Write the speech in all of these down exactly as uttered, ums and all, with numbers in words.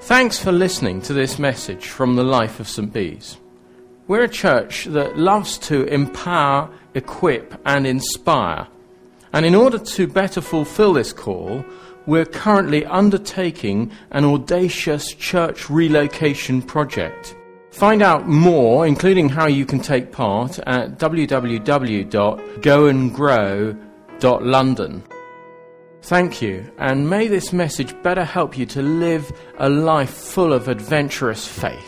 Thanks for listening to this message from the life of Saint Bees. We're a church that loves to empower, equip and inspire. And in order to better fulfill this call, we're currently undertaking an audacious church relocation project. Find out more, including how you can take part, at w w w dot go and grow dot london. Thank you, and may this message better help you to live a life full of adventurous faith.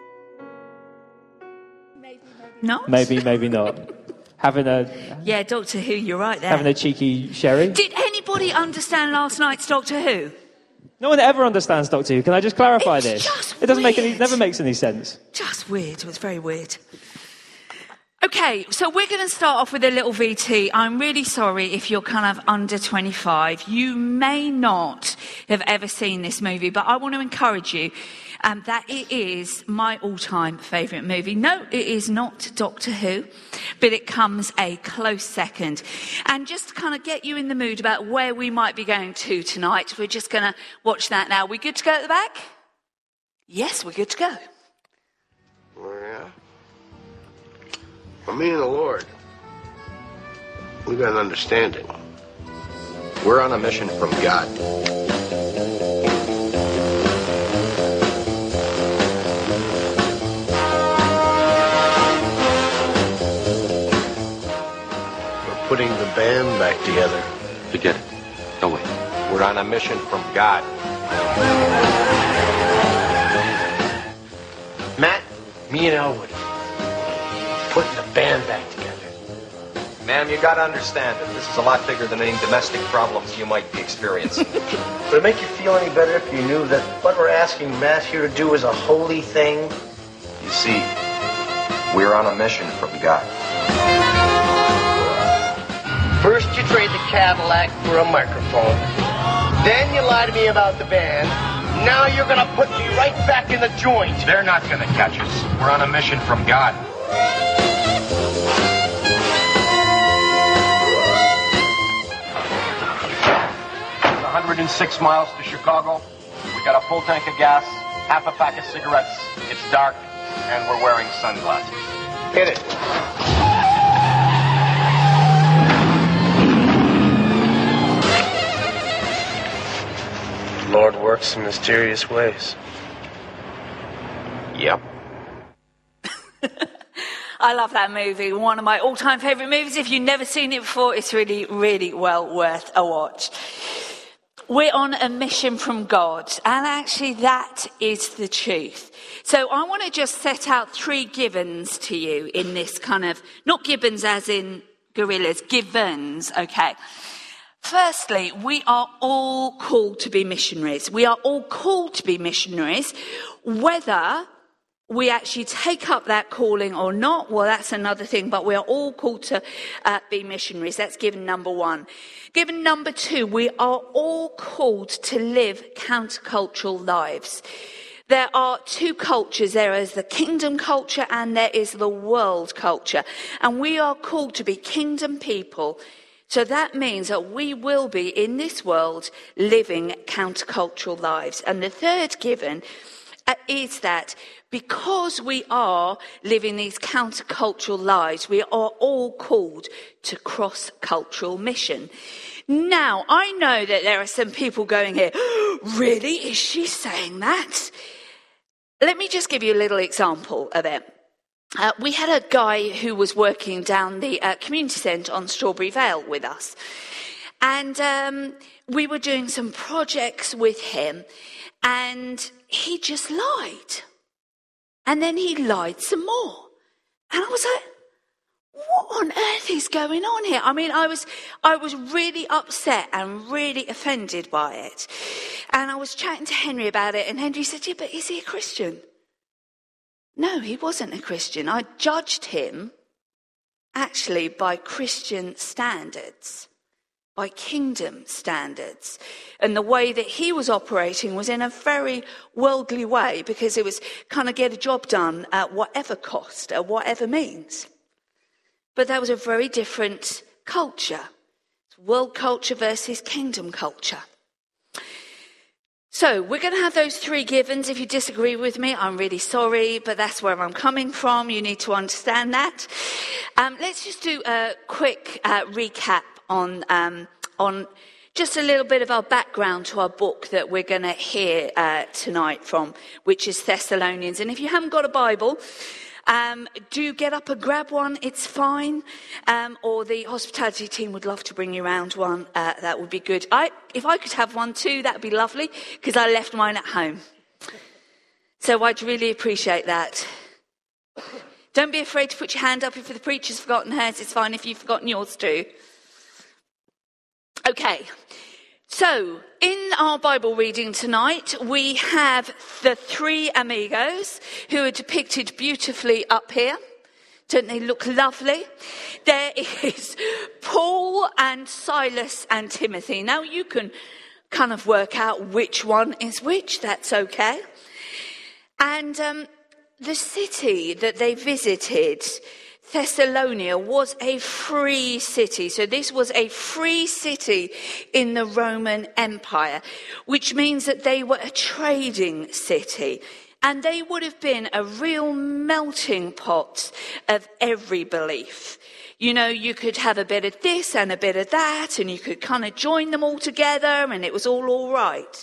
Maybe, maybe not. Maybe, maybe not. Having a Yeah, Doctor Who, you're right there. having a cheeky sherry. Did anybody understand last night's Doctor Who? No one ever understands Doctor Who. Can I just clarify It's this? just It doesn't make any. weird. Never makes any sense. Just weird. It was very weird. Okay, so we're going to start off with a little V T. I'm really sorry if you're kind of under twenty-five. You may not have ever seen this movie, but I want to encourage you um, that it is my all-time favourite movie. No, it is not Doctor Who, but it comes a close second. And just to kind of get you in the mood about where we might be going to tonight, we're just going to watch that now. We good to go at the back? Yes, we're good to go. Oh, yeah. For me and the Lord, we got an understanding. We're on a mission from God. We're putting the band back together. Forget it. No way. We're on a mission from God. Matt, me and Elwood, putting the band back together. Ma'am, you gotta understand that this is a lot bigger than any domestic problems you might be experiencing. Would it make you feel any better if you knew that what we're asking Matt here to do is a holy thing? You see, we're on a mission from God. First you trade the Cadillac for a microphone. Then you lie to me about the band. Now you're gonna put me right back in the joint. They're not gonna catch us. We're on a mission from God. one hundred six miles to Chicago. We got a full tank of gas, half a pack of cigarettes. It's dark, and we're wearing sunglasses. Hit it. The Lord works in mysterious ways. Yep. I love that movie. One of my all-time favourite movies. If you've never seen it before, it's really, really well worth a watch. We're on a mission from God, and actually that is the truth. So I want to just set out three givens to you in this kind of, not gibbons as in gorillas, givens, okay. Firstly, we are all called to be missionaries. We are all called to be missionaries, whether we actually take up that calling or not, well, that's another thing, but we are all called to uh, be missionaries. That's given number one. Given number two, we are all called to live countercultural lives. There are two cultures. There is the kingdom culture and there is the world culture. And we are called to be kingdom people. So that means that we will be in this world living countercultural lives. And the third given uh, is that because we are living these countercultural lives, we are all called to cross-cultural mission. Now, I know that there are some people going here, really? Is she saying that? Let me just give you a little example of it. Uh, we had a guy who was working down the uh, community centre on Strawberry Vale with us. And um, we were doing some projects with him, and he just lied. And then he lied some more. And I was like, what on earth is going on here? I mean, I was I was really upset and really offended by it. And I was chatting to Henry about it, and Henry said, yeah, but is he a Christian? No, he wasn't a Christian. I judged him actually by Christian standards, by kingdom standards. And the way that he was operating was in a very worldly way, because it was kind of get a job done at whatever cost, at whatever means. But that was a very different culture. World culture versus kingdom culture. So we're going to have those three givens. If you disagree with me, I'm really sorry, but that's where I'm coming from. You need to understand that. Um, let's just do a quick uh, recap on um, on just a little bit of our background to our book that we're going to hear uh, tonight from, which is Thessalonians. And if you haven't got a Bible, Um, do get up and grab one, it's fine. Um, or the hospitality team would love to bring you around one. Uh, that would be good. I, if I could have one too, that would be lovely, because I left mine at home. So I'd really appreciate that. Don't be afraid to put your hand up if the preacher's forgotten hers. It's fine if you've forgotten yours too. Okay. So, in our Bible reading tonight, we have the three amigos who are depicted beautifully up here. Don't they look lovely? There is Paul and Silas and Timothy. Now, you can kind of work out which one is which. That's okay. And um, the city that they visited, Thessalonica, was a free city. So this was a free city in the Roman Empire, which means that they were a trading city. And they would have been a real melting pot of every belief. You know, you could have a bit of this and a bit of that, and you could kind of join them all together, and it was all all right.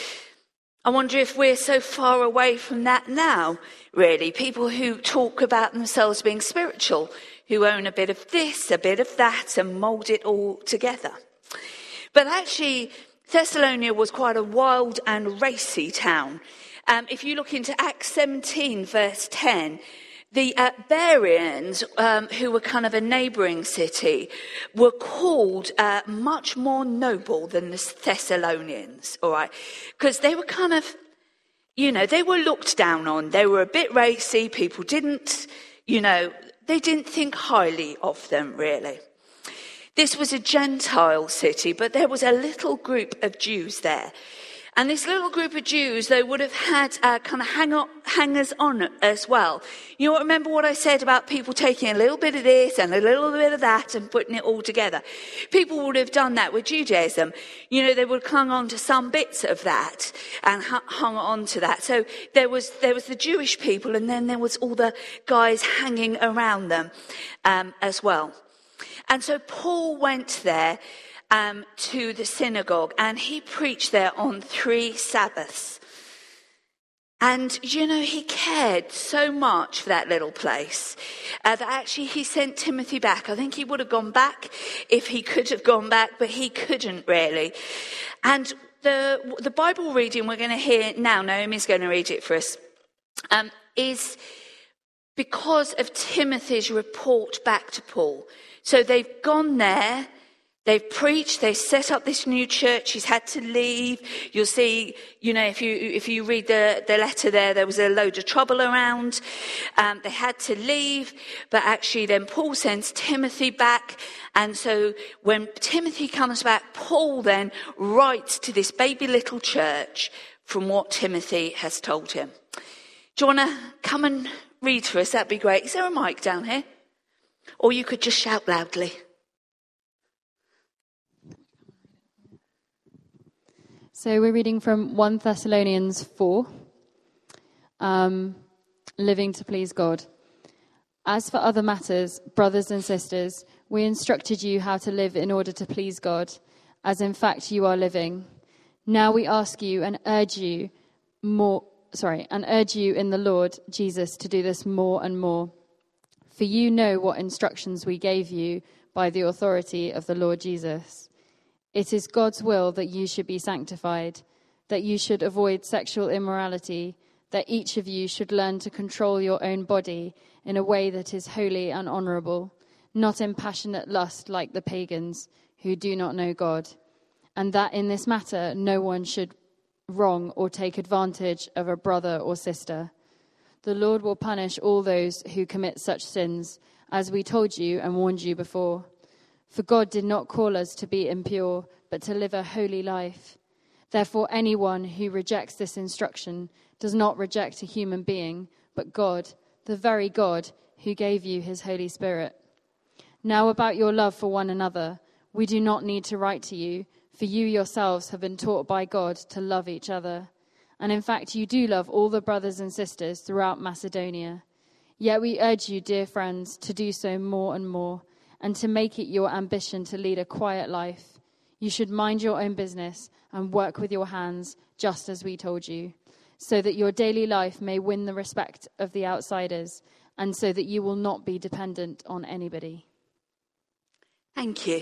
I wonder if we're so far away from that now, really. People who talk about themselves being spiritual, who own a bit of this, a bit of that, and mould it all together. But actually, Thessalonica was quite a wild and racy town. Um, if you look into Acts seventeen, verse ten, the uh, Bereans, um, who were kind of a neighbouring city, were called uh, much more noble than the Thessalonians, all right? Because they were kind of, you know, they were looked down on. They were a bit racy. People didn't, you know, they didn't think highly of them, really. This was a Gentile city, but there was a little group of Jews there. And this little group of Jews, they would have had uh, kind of hang on, hangers-on as well. You know, remember what I said about people taking a little bit of this and a little bit of that and putting it all together? People would have done that with Judaism. You know, they would have hung on to some bits of that and hung on to that. So there was there was the Jewish people, and then there was all the guys hanging around them um, as well. And so Paul went there Um, to the synagogue, and he preached there on three Sabbaths. And, you know, he cared so much for that little place uh, that actually he sent Timothy back. I think he would have gone back if he could have gone back, but he couldn't really. And the the Bible reading we're going to hear now, Naomi's going to read it for us, um, is because of Timothy's report back to Paul. So they've gone there. They've preached, they set up this new church, he's had to leave. You'll see, you know, if you if you read the, the letter there, there was a load of trouble around. Um, they had to leave, but actually then Paul sends Timothy back. And so when Timothy comes back, Paul then writes to this baby little church from what Timothy has told him. Do you want to come and read for us? That'd be great. Is there a mic down here? Or you could just shout loudly. So we're reading from First Thessalonians four, um, living to please God. As for other matters, brothers and sisters, we instructed you how to live in order to please God, as in fact you are living. Now we ask you and urge you more, sorry, and urge you in the Lord Jesus to do this more and more. For you know what instructions we gave you by the authority of the Lord Jesus. It is God's will that you should be sanctified, that you should avoid sexual immorality, that each of you should learn to control your own body in a way that is holy and honorable, not in passionate lust like the pagans who do not know God, and that in this matter no one should wrong or take advantage of a brother or sister. The Lord will punish all those who commit such sins, as we told you and warned you before. For God did not call us to be impure, but to live a holy life. Therefore, anyone who rejects this instruction does not reject a human being, but God, the very God who gave you his Holy Spirit. Now about your love for one another, we do not need to write to you, for you yourselves have been taught by God to love each other. And in fact, you do love all the brothers and sisters throughout Macedonia. Yet we urge you, dear friends, to do so more and more, and to make it your ambition to lead a quiet life. You should mind your own business and work with your hands, just as we told you, so that your daily life may win the respect of the outsiders, and so that you will not be dependent on anybody. Thank you.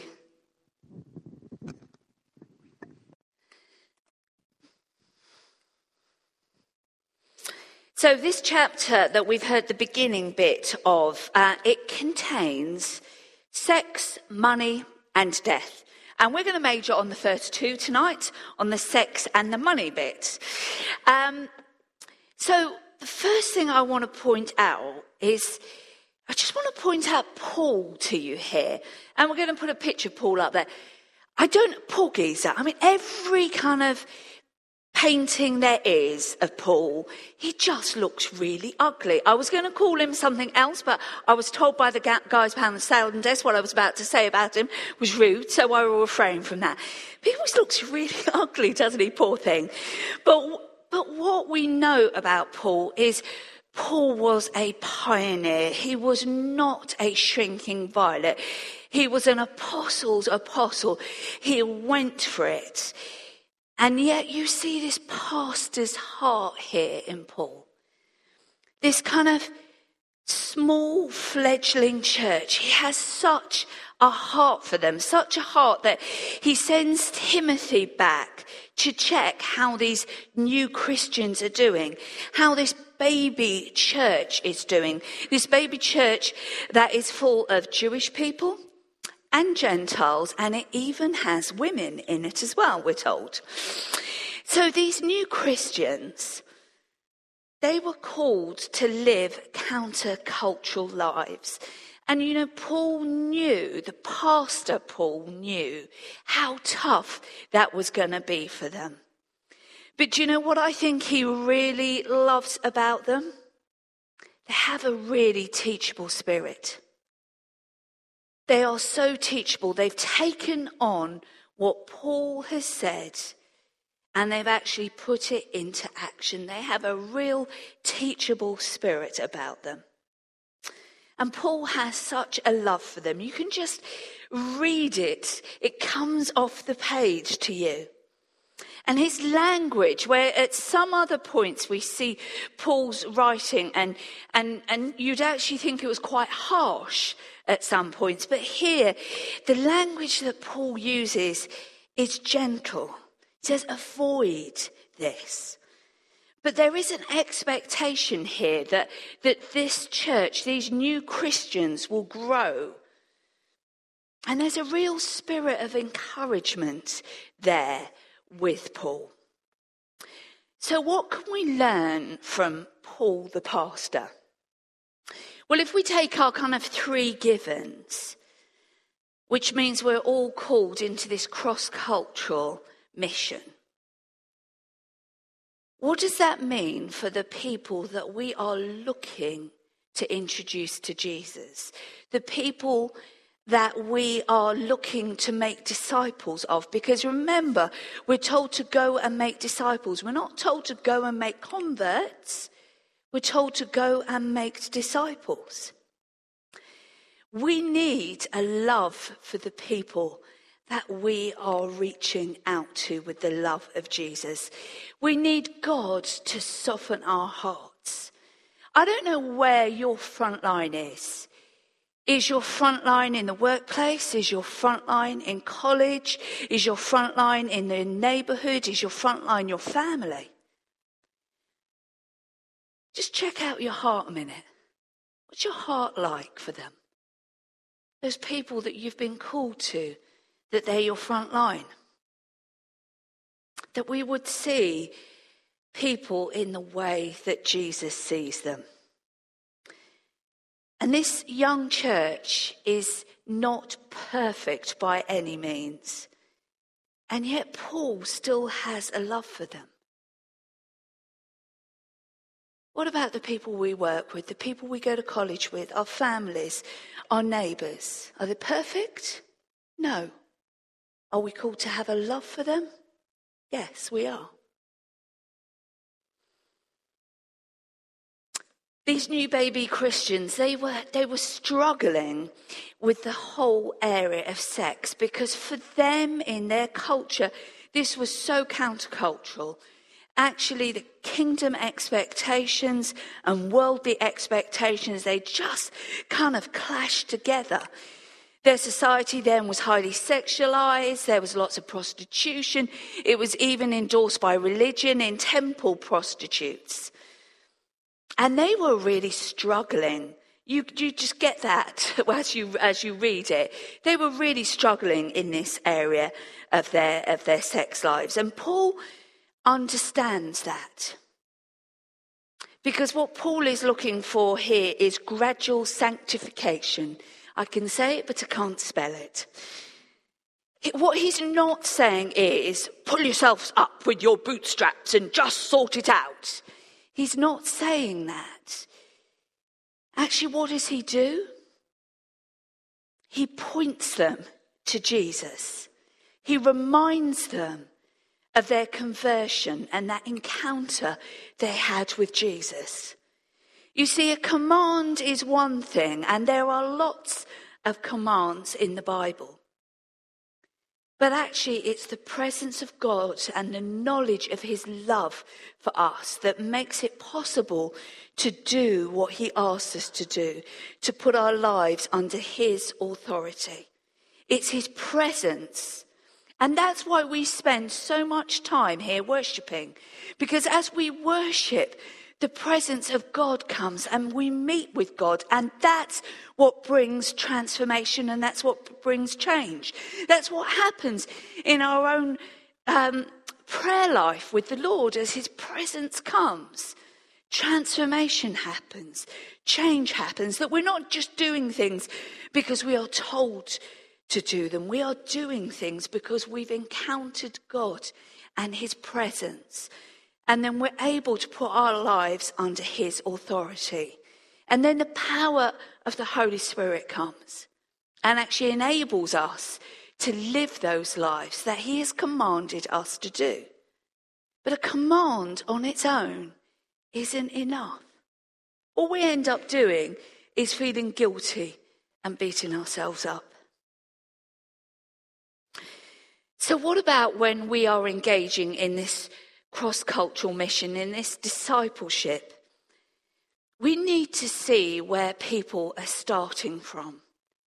So this chapter that we've heard the beginning bit of, uh, it contains sex, money, and death. And we're going to major on the first two tonight, on the sex and the money bit. Um, so the first thing I want to point out is, I just want to point out Paul to you here. And we're going to put a picture of Paul up there. I don't, Paul geezer, I mean, every kind of painting there is of Paul, he just looks really ugly. I was going to call him something else, but I was told by the guys behind the sound desk what I was about to say about him was rude, so I will refrain from that. But he always looks really ugly, doesn't he, poor thing? But, but what we know about Paul is Paul was a pioneer. He was not a shrinking violet. He was an apostle's apostle. He went for it. And yet you see this pastor's heart here in Paul. This kind of small fledgling church. He has such a heart for them, such a heart that he sends Timothy back to check how these new Christians are doing, how this baby church is doing. This baby church that is full of Jewish people and Gentiles, and it even has women in it as well, we're told. So these new Christians, they were called to live counter-cultural lives. And you know, Paul knew, the pastor Paul knew how tough that was going to be for them. But do you know what I think he really loves about them? They have a really teachable spirit. They are so teachable. They've taken on what Paul has said and they've actually put it into action. They have a real teachable spirit about them. And Paul has such a love for them. You can just read it. It comes off the page to you. And his language, where at some other points we see Paul's writing and, and, and you'd actually think it was quite harsh at some points. But here, the language that Paul uses is gentle. He says, avoid this. But there is an expectation here that, that this church, these new Christians will grow. And there's a real spirit of encouragement there with Paul. So what can we learn from Paul the pastor? Well, if we take our kind of three givens, which means we're all called into this cross-cultural mission. What does that mean for the people that we are looking to introduce to Jesus? The people that we are looking to make disciples of. Because remember, we're told to go and make disciples. We're not told to go and make converts. We're told to go and make disciples. We need a love for the people that we are reaching out to with the love of Jesus. We need God to soften our hearts. I don't know where your front line is. Is your front line in the workplace? Is your front line in college? Is your front line in the neighborhood? Is your front line your family? Just check out your heart a minute. What's your heart like for them? Those people that you've been called to, that they're your front line. That we would see people in the way that Jesus sees them. And this young church is not perfect by any means. And yet Paul still has a love for them. What about the people we work with, the people we go to college with, our families, our neighbours? Are they perfect? No. Are we called to have a love for them? Yes, we are. These new baby Christians, they were they were struggling with the whole area of sex, because for them, in their culture, this was so countercultural. Actually, the kingdom expectations and worldly expectations, they just kind of clashed together. Their society then was highly sexualized. There was lots of prostitution. It was even endorsed by religion in temple prostitutes. And they were really struggling. You, you just get that as you as you read it. They were really struggling in this area of their of their sex lives. And Paul understands that. Because what Paul is looking for here is gradual sanctification. I can say it, but I can't spell it. What he's not saying is, pull yourselves up with your bootstraps and just sort it out. He's not saying that. Actually, what does he do? He points them to Jesus. He reminds them of their conversion and that encounter they had with Jesus. You see, a command is one thing, and there are lots of commands in the Bible. But actually, it's the presence of God and the knowledge of his love for us that makes it possible to do what he asks us to do, to put our lives under his authority. It's his presence. And that's why we spend so much time here worshipping. Because as we worship, the presence of God comes and we meet with God, and that's what brings transformation, and that's what brings change. That's what happens in our own um, prayer life with the Lord. As his presence comes, transformation happens, change happens, that we're not just doing things because we are told to do them. We are doing things because we've encountered God and his presence. And then we're able to put our lives under his authority. And then the power of the Holy Spirit comes and actually enables us to live those lives that he has commanded us to do. But a command on its own isn't enough. All we end up doing is feeling guilty and beating ourselves up. So what about when we are engaging in this cross-cultural mission, in this discipleship? We need to see where people are starting from.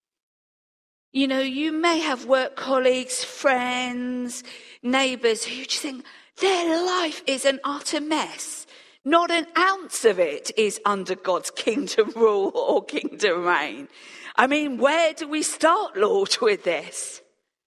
You know, you may have work colleagues, friends, neighbours who just think their life is an utter mess. Not an ounce of it is under God's kingdom rule or kingdom reign. I mean, where do we start, Lord, with this?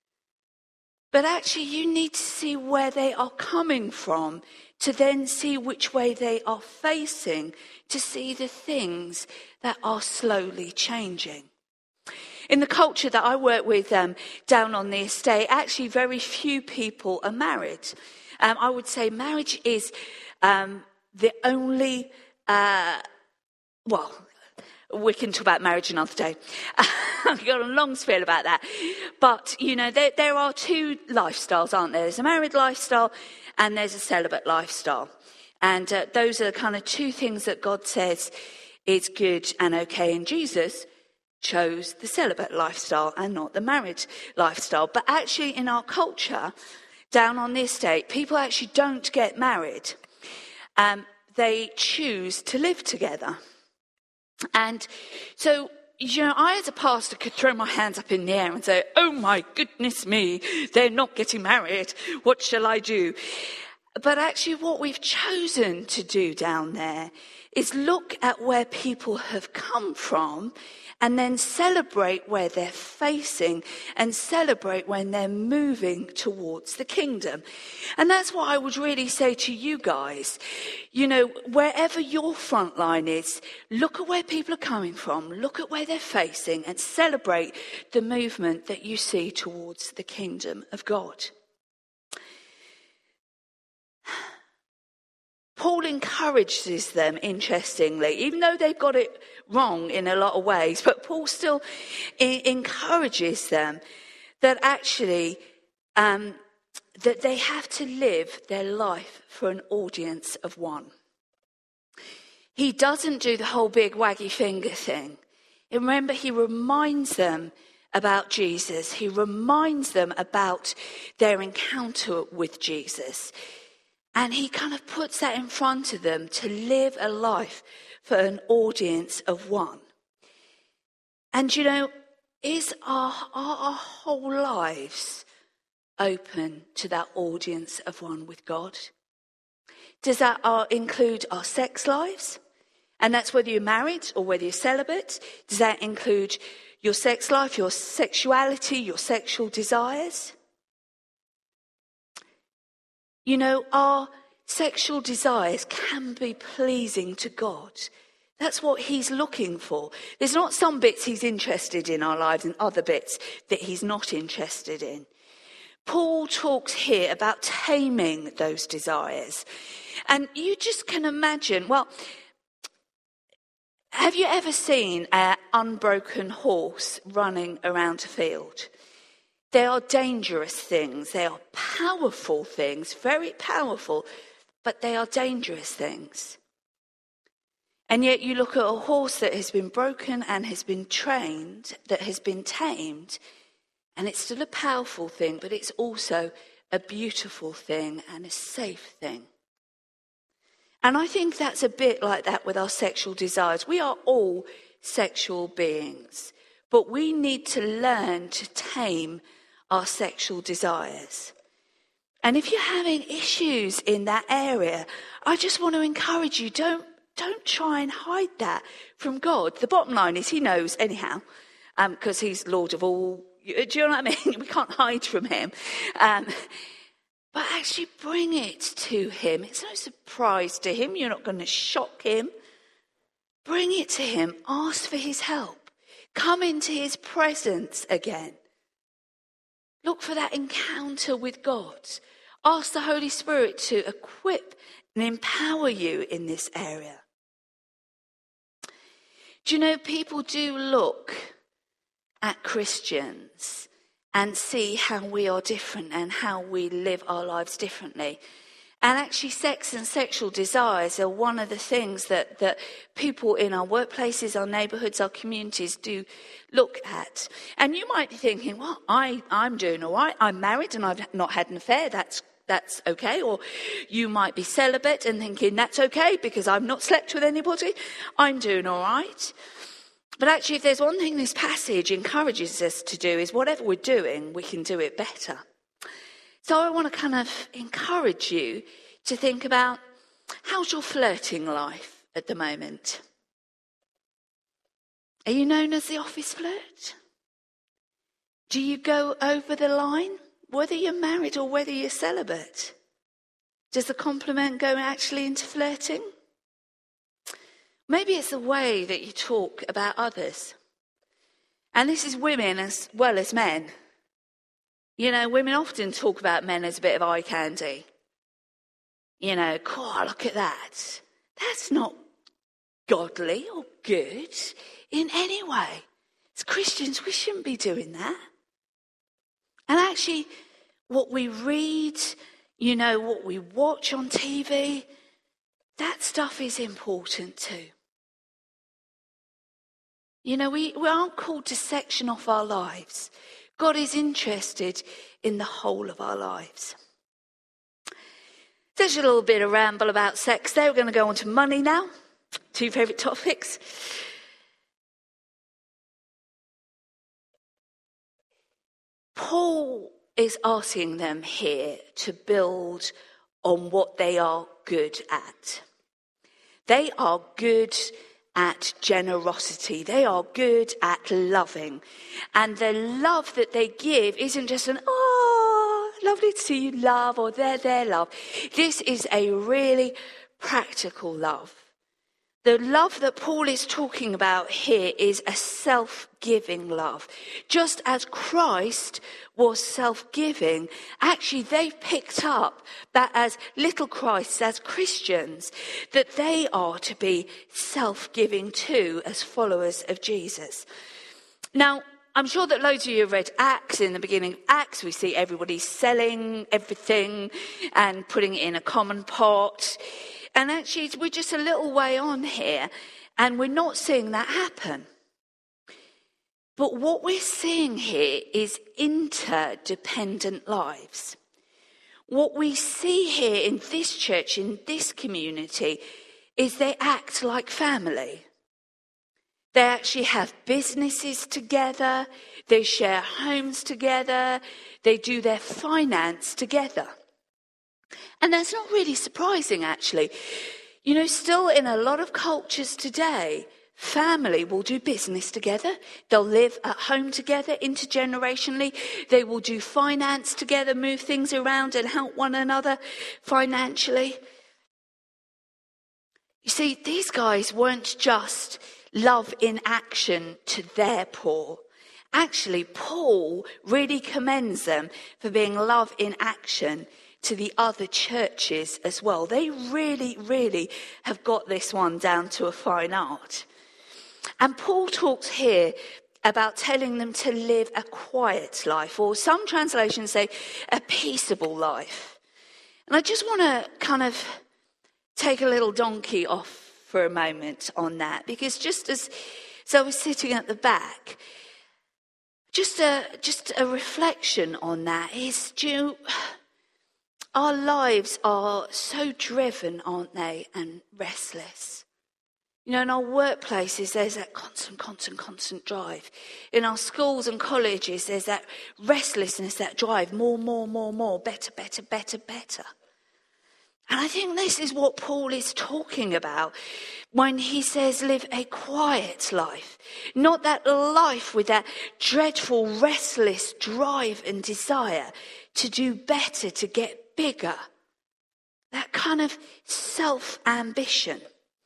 But actually, you need to see where they are coming from to then see which way they are facing, to see the things that are slowly changing. In the culture that I work with um, down on the estate, actually very few people are married. Um, I would say marriage is um, the only, uh, well, we can talk about marriage another day. I've got a long spiel about that. But, you know, there, there are two lifestyles, aren't there? There's a married lifestyle and there's a celibate lifestyle. And uh, those are the kind of two things that God says is good and okay. And Jesus chose the celibate lifestyle and not the married lifestyle. But actually in our culture, down on the estate, people actually don't get married. Um, they choose to live together. And so, you know, I as a pastor could throw my hands up in the air and say, oh my goodness me, they're not getting married. What shall I do? But actually what we've chosen to do down there is look at where people have come from and then celebrate where they're facing and celebrate when they're moving towards the kingdom. And that's what I would really say to you guys. You know, wherever your front line is, look at where people are coming from, look at where they're facing and celebrate the movement that you see towards the kingdom of God. Paul encourages them, interestingly, even though they've got it wrong in a lot of ways, but Paul still I- encourages them that actually um, that they have to live their life for an audience of one. He doesn't do the whole big waggy finger thing. And remember, he reminds them about Jesus. He reminds them about their encounter with Jesus. And he kind of puts that in front of them to live a life for an audience of one. And you know, is our, our, our whole lives open to that audience of one with God? Does that uh, include our sex lives? And that's whether you're married or whether you're celibate. Does that include your sex life, your sexuality, your sexual desires? You know, our sexual desires can be pleasing to God. That's what he's looking for. There's not some bits he's interested in our lives and other bits that he's not interested in. Paul talks here about taming those desires. And you just can imagine, well, have you ever seen an unbroken horse running around a field? They are dangerous things. They are powerful things, very powerful, but they are dangerous things. And yet you look at a horse that has been broken and has been trained, that has been tamed, and it's still a powerful thing, but it's also a beautiful thing and a safe thing. And I think that's a bit like that with our sexual desires. We are all sexual beings, but we need to learn to tame our sexual desires. And if you're having issues in that area, I just want to encourage you, don't don't try and hide that from God. The bottom line is he knows anyhow, because um, he's Lord of all. Do you know what I mean? We can't hide from him. Um, but actually bring it to him. It's no surprise to him. You're not going to shock him. Bring it to him. Ask for his help. Come into his presence again. Look for that encounter with God. Ask the Holy Spirit to equip and empower you in this area. Do you know, people do look at Christians and see how we are different and how we live our lives differently. And actually, sex and sexual desires are one of the things that, that people in our workplaces, our neighbourhoods, our communities do look at. And you might be thinking, well, I, I'm doing all right. I'm married and I've not had an affair. That's That's okay. Or you might be celibate and thinking, that's okay because I've not slept with anybody. I'm doing all right. But actually, if there's one thing this passage encourages us to do is whatever we're doing, we can do it better. So I want to kind of encourage you to think about, how's your flirting life at the moment? Are you known as the office flirt? Do you go over the line? Whether you're married or whether you're celibate, does the compliment go actually into flirting? Maybe it's the way that you talk about others. And this is women as well as men. You know, women often talk about men as a bit of eye candy. You know, God, look at that. That's not godly or good in any way. As Christians, we shouldn't be doing that. And actually, what we read, you know, what we watch on T V, that stuff is important too. You know, we, we aren't called to section off our lives. God is interested in the whole of our lives. There's a little bit of ramble about sex there. We're going to go on to money now. Two favourite topics. Paul is asking them here to build on what they are good at. They are good at generosity. They are good at loving. And the love that they give isn't just an, oh, lovely to see you love, or there, there love. This is a really practical love. The love that Paul is talking about here is a self-giving love. Just as Christ was self-giving, actually they picked up that as little Christs, as Christians, that they are to be self-giving too as followers of Jesus. Now, I'm sure that loads of you have read Acts. In the beginning of Acts, we see everybody selling everything and putting it in a common pot. And actually, we're just a little way on here, and we're not seeing that happen. But what we're seeing here is interdependent lives. What we see here in this church, in this community, is they act like family. They actually have businesses together, they share homes together, they do their finance together. And that's not really surprising, actually. You know, still in a lot of cultures today, family will do business together. They'll live at home together intergenerationally. They will do finance together, move things around and help one another financially. You see, these guys weren't just love in action to their poor. Actually, Paul really commends them for being love in action to the other churches as well. They really, really have got this one down to a fine art. And Paul talks here about telling them to live a quiet life, or some translations say a peaceable life. And I just want to kind of take a little donkey off for a moment on that, because just as so I was sitting at the back, just a just a reflection on that is, do you, our lives are so driven, aren't they, and restless. You know, in our workplaces, there's that constant, constant, constant drive. In our schools and colleges, there's that restlessness, that drive, more, more, more, more, better, better, better, better. And I think this is what Paul is talking about when he says live a quiet life. Not that life with that dreadful, restless drive and desire to do better, to get bigger. That kind of self-ambition.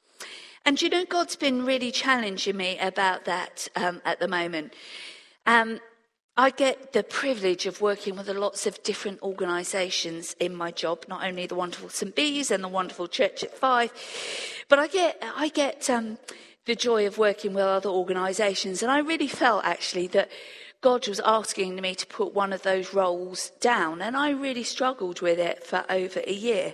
And you know, God's been really challenging me about that um, at the moment. Um, I get the privilege of working with lots of different organisations in my job, not only the wonderful Saint Bees and the wonderful Church at Five, but I get I get um, the joy of working with other organisations. And I really felt, actually, that God was asking me to put one of those roles down. And I really struggled with it for over a year.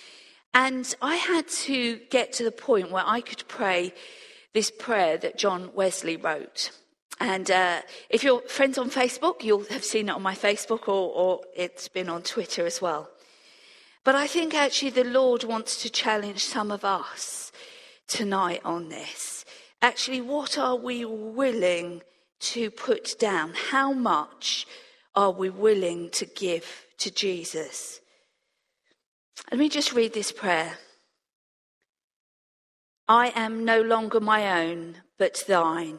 And I had to get to the point where I could pray this prayer that John Wesley wrote. And uh, if you're friends on Facebook, you'll have seen it on my Facebook, or, or it's been on Twitter as well. But I think actually the Lord wants to challenge some of us tonight on this. Actually, what are we willing to put down? How much are we willing to give to Jesus? Let me just read this prayer. I am no longer my own, but thine.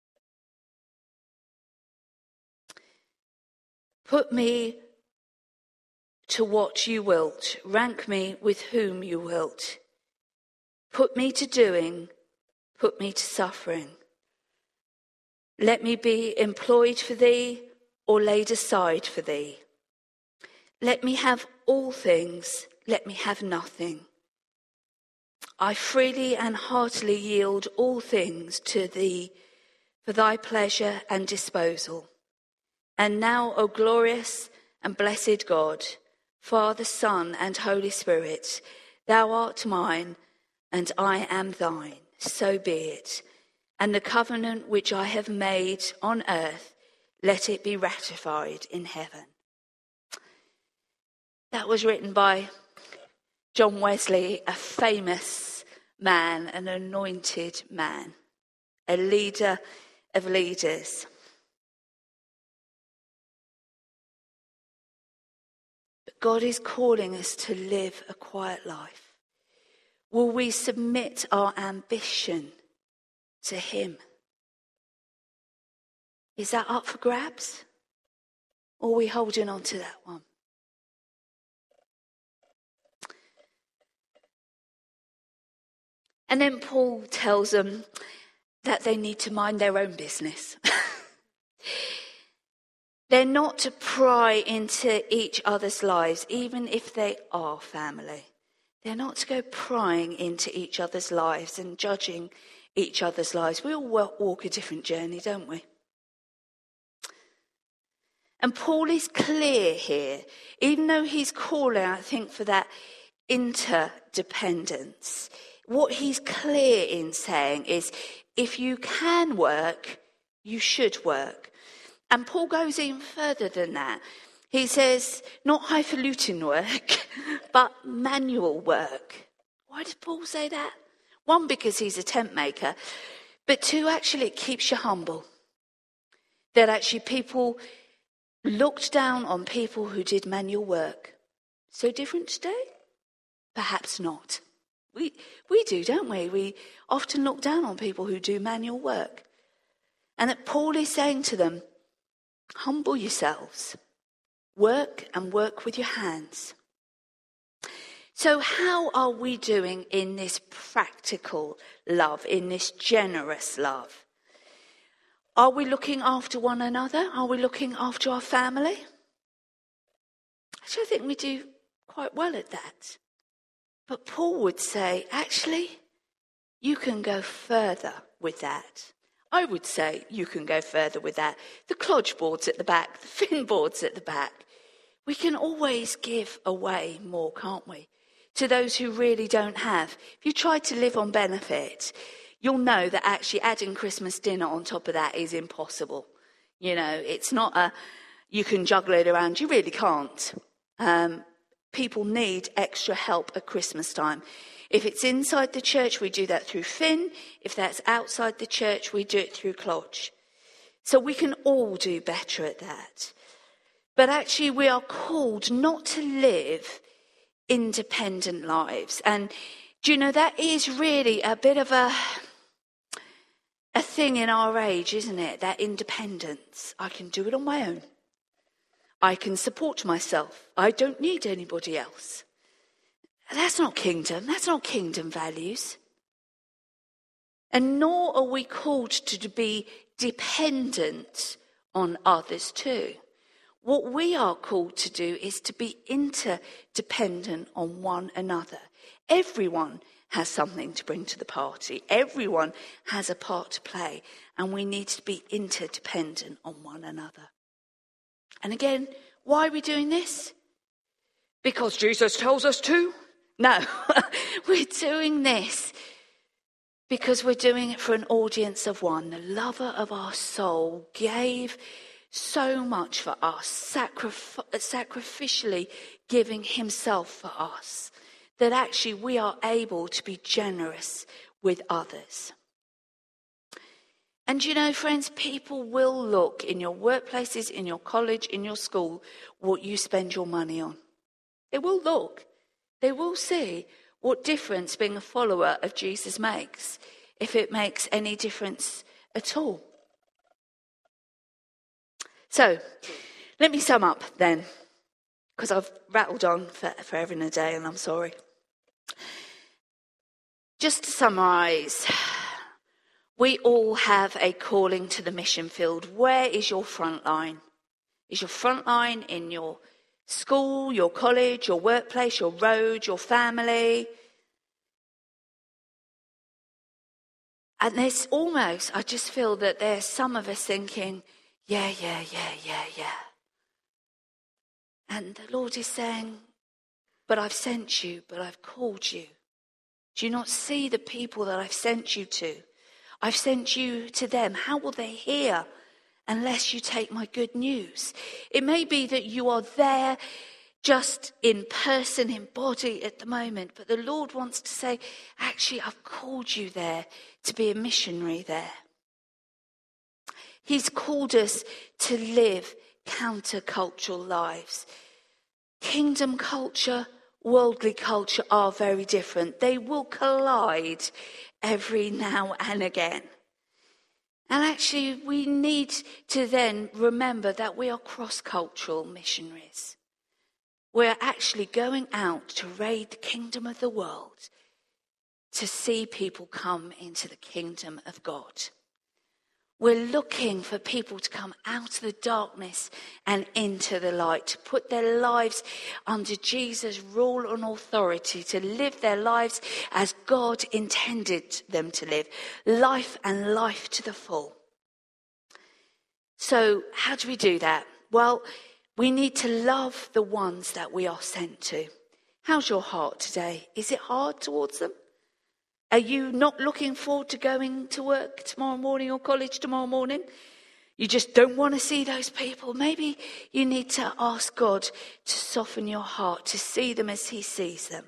Put me to what you wilt, rank me with whom you wilt. Put me to doing, put me to suffering. Let me be employed for thee or laid aside for thee. Let me have all things, let me have nothing. I freely and heartily yield all things to thee for thy pleasure and disposal. And now, O glorious and blessed God, Father, Son, and Holy Spirit, thou art mine, and I am thine. So be it. And the covenant which I have made on earth, let it be ratified in heaven. That was written by John Wesley, a famous man, an anointed man, a leader of leaders. God is calling us to live a quiet life. Will we submit our ambition to him? Is that up for grabs? Or are we holding on to that one? And then Paul tells them that they need to mind their own business. They're not to pry into each other's lives, even if they are family. They're not to go prying into each other's lives and judging each other's lives. We all walk a different journey, don't we? And Paul is clear here, even though he's calling, I think, for that interdependence. What he's clear in saying is, if you can work, you should work. And Paul goes even further than that. He says, not highfalutin work, but manual work. Why does Paul say that? One, because he's a tent maker. But two, actually, it keeps you humble. That actually people looked down on people who did manual work. So different today? Perhaps not. We we do, don't we? We often look down on people who do manual work. And that Paul is saying to them, humble yourselves. Work and work with your hands. So how are we doing in this practical love, in this generous love? Are we looking after one another? Are we looking after our family? Actually, I think we do quite well at that. But Paul would say, actually, you can go further with that. I would say you can go further with that. The clodge boards at the back, the fin boards at the back. We can always give away more, can't we? To those who really don't have. If you try to live on benefit, you'll know that actually adding Christmas dinner on top of that is impossible. You know, it's not a, you can juggle it around. You really can't. Um, people need extra help at Christmas time. If it's inside the church, we do that through Finn. If that's outside the church, we do it through Clodge. So we can all do better at that. But actually, we are called not to live independent lives. And do you know, that is really a bit of a, a thing in our age, isn't it? That independence. I can do it on my own. I can support myself. I don't need anybody else. That's not kingdom. That's not kingdom values. And nor are we called to be dependent on others too. What we are called to do is to be interdependent on one another. Everyone has something to bring to the party. Everyone has a part to play. And we need to be interdependent on one another. And again, why are we doing this? Because Jesus tells us to? No, we're doing this because we're doing it for an audience of one. The lover of our soul gave so much for us, sacrif- sacrificially giving himself for us, that actually we are able to be generous with others. And you know, friends, people will look in your workplaces, in your college, in your school, what you spend your money on. They will look. They will see what difference being a follower of Jesus makes, if it makes any difference at all. So, let me sum up then, because I've rattled on for, forever and a day, and I'm sorry. Just to summarise, we all have a calling to the mission field. Where is your front line? Is your front line in your school, your college, your workplace, your road, your family? And there's almost, I just feel that there's some of us thinking, yeah, yeah, yeah, yeah, yeah. And the Lord is saying, but I've sent you, but I've called you. Do you not see the people that I've sent you to? I've sent you to them. How will they hear unless you take my good news? It may be that you are there just in person, in body at the moment, but the Lord wants to say, actually, I've called you there to be a missionary there. He's called us to live countercultural lives. Kingdom culture, worldly culture are very different. They will collide every now and again. And actually, we need to then remember that we are cross-cultural missionaries. We're actually going out to raid the kingdom of the world to see people come into the kingdom of God. We're looking for people to come out of the darkness and into the light, to put their lives under Jesus' rule and authority, to live their lives as God intended them to live, life and life to the full. So how do we do that? Well, we need to love the ones that we are sent to. How's your heart today? Is it hard towards them? Are you not looking forward to going to work tomorrow morning or college tomorrow morning? You just don't want to see those people. Maybe you need to ask God to soften your heart, to see them as he sees them.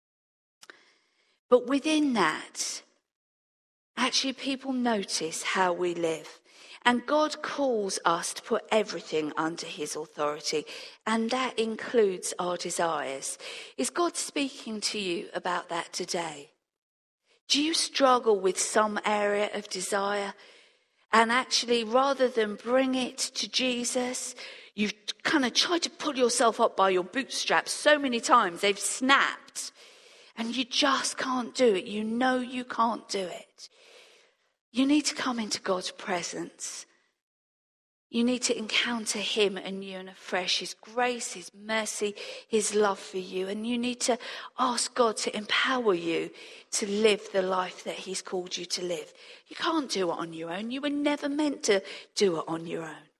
But within that, actually people notice how we live. And God calls us to put everything under his authority. And that includes our desires. Is God speaking to you about that today? Do you struggle with some area of desire? And actually, rather than bring it to Jesus, you've kind of tried to pull yourself up by your bootstraps so many times. They've snapped. And you just can't do it. You know you can't do it. You need to come into God's presence. You need to encounter him anew and afresh, his grace, his mercy, his love for you. And you need to ask God to empower you to live the life that he's called you to live. You can't do it on your own. You were never meant to do it on your own.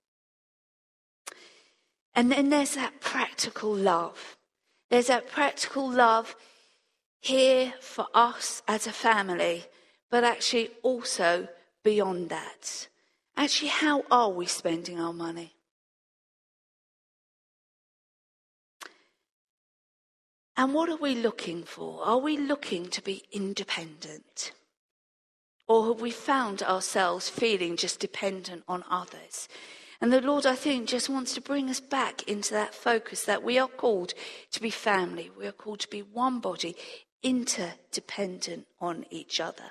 And then there's that practical love. There's that practical love here for us as a family, but actually also beyond that. Actually, how are we spending our money? And what are we looking for? Are we looking to be independent? Or have we found ourselves feeling just dependent on others? And the Lord, I think, just wants to bring us back into that focus that we are called to be family. We are called to be one body, interdependent on each other.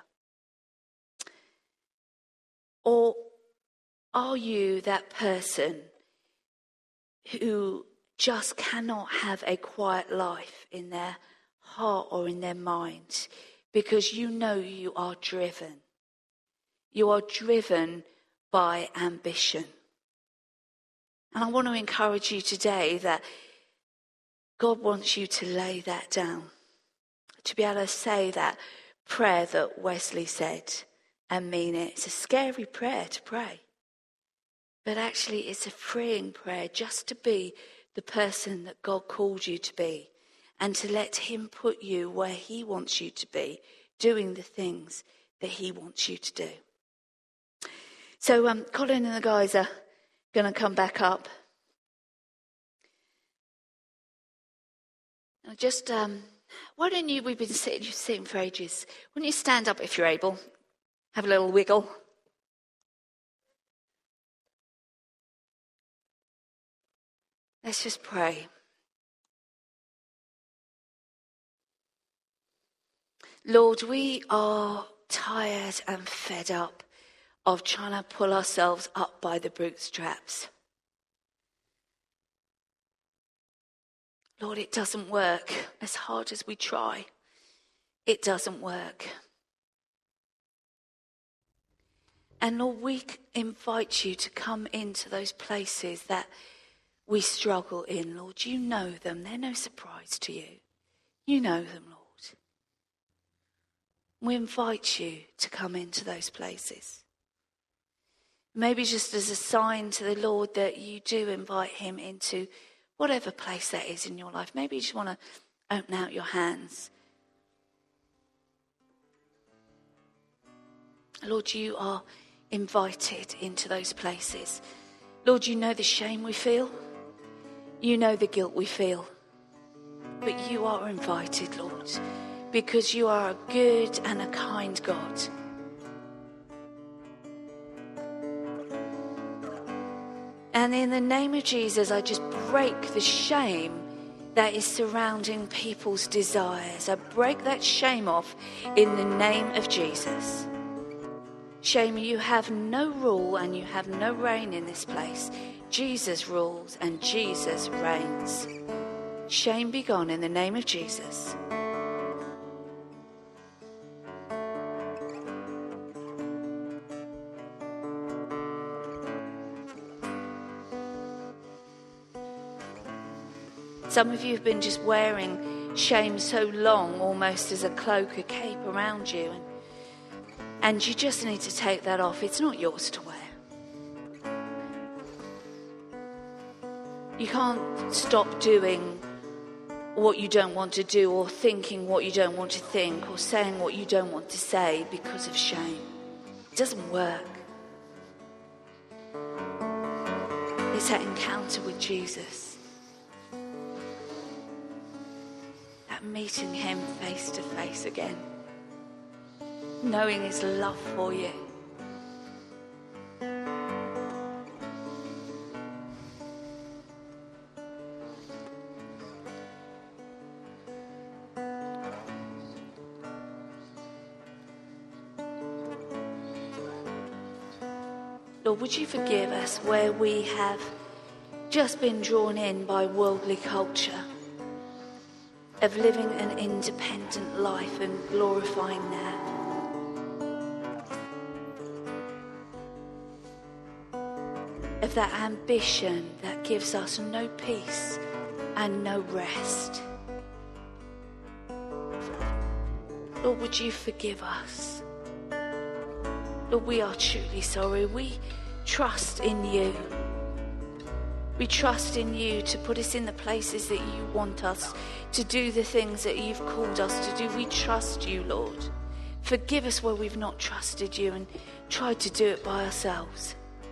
Or are you that person who just cannot have a quiet life in their heart or in their mind because you know you are driven? You are driven by ambition. And I want to encourage you today that God wants you to lay that down, to be able to say that prayer that Wesley said and mean it. It's a scary prayer to pray. But actually, it's a freeing prayer just to be the person that God called you to be and to let him put you where he wants you to be, doing the things that he wants you to do. So um, Colin and the guys are going to come back up. And just, um, why don't you, we've been sitting, you've sitting for ages. Why don't you stand up if you're able? Have a little wiggle. Let's just pray. Lord, we are tired and fed up of trying to pull ourselves up by the bootstraps. Lord, it doesn't work. As hard as we try, it doesn't work. And Lord, we invite you to come into those places that we struggle in, Lord. You know them. They're no surprise to you. You know them, Lord. We invite you to come into those places. Maybe just as a sign to the Lord that you do invite him into whatever place that is in your life. Maybe you just want to open out your hands. Lord, you are invited into those places. Lord, you know the shame we feel. You know the guilt we feel. But you are invited, Lord, because you are a good and a kind God. And in the name of Jesus, I just break the shame that is surrounding people's desires. I break that shame off in the name of Jesus. Shame, you have no rule and you have no reign in this place. Jesus rules and Jesus reigns. Shame be gone in the name of Jesus. Some of you have been just wearing shame so long, almost as a cloak, a cape around you. And, and you just need to take that off. It's not yours to wear. You can't stop doing what you don't want to do, or thinking what you don't want to think, or saying what you don't want to say because of shame. It doesn't work. It's that encounter with Jesus, that meeting him face to face again, knowing his love for you. Lord, would you forgive us where we have just been drawn in by worldly culture of living an independent life and glorifying that. Of that ambition that gives us no peace and no rest. Lord, would you forgive us? Lord, we are truly sorry. We trust in you. We trust in you to put us in the places that you want us, to do the things that you've called us to do. We trust you, Lord. Forgive us where we've not trusted you and tried to do it by ourselves.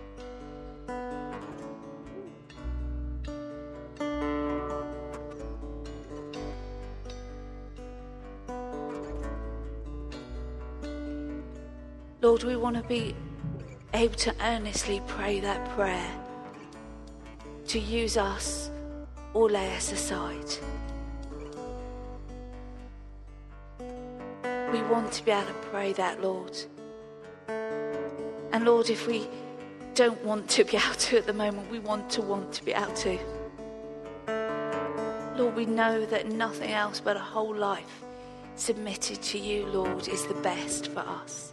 Lord, we want to be able to earnestly pray that prayer, to use us or lay us aside. We want to be able to pray that, Lord. And Lord, if we don't want to be able to at the moment, we want to want to be able to. Lord, we know that nothing else but a whole life submitted to you, Lord, is the best for us.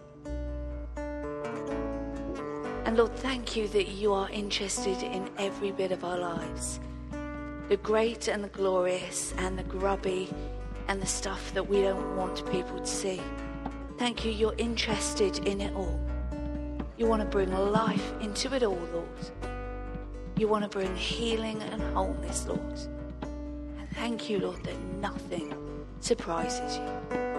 And Lord, thank you that you are interested in every bit of our lives. The great and the glorious and the grubby and the stuff that we don't want people to see. Thank you, you're interested in it all. You want to bring life into it all, Lord. You want to bring healing and wholeness, Lord. And thank you, Lord, that nothing surprises you.